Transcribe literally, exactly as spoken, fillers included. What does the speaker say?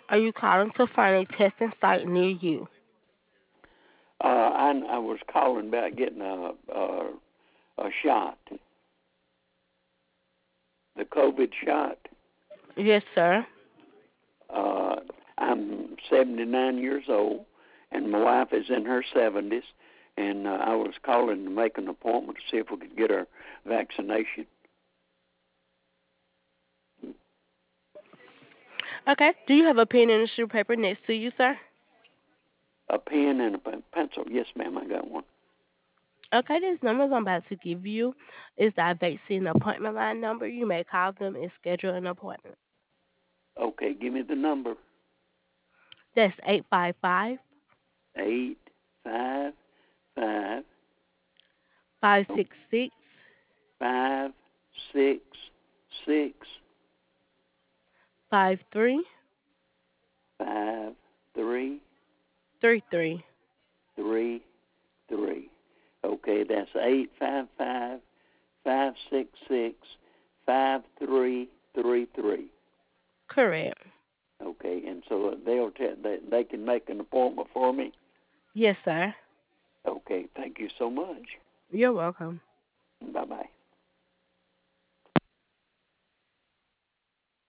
Are you calling to find a testing site near you? Uh, I, I was calling about getting a, a a shot, the COVID shot. Yes, sir. Uh, I'm seventy-nine years old, and my wife is in her seventies, and uh, I was calling to make an appointment to see if we could get her vaccination. Okay. Do you have a pen and a sheet of paper next to you, sir? A pen and a pencil. Yes, ma'am, I got one. Okay, these numbers I'm about to give you is that vaccine appointment line number. You may call them and schedule an appointment. Okay, give me the number. That's eight five five, Eight five five five six six, five six six five three five three three three. three three. Okay, that's eight five five five six six five three three three. Correct. Okay, and so they'll t- they they can make an appointment for me. Yes, sir. Okay, thank you so much. You're welcome. Bye bye.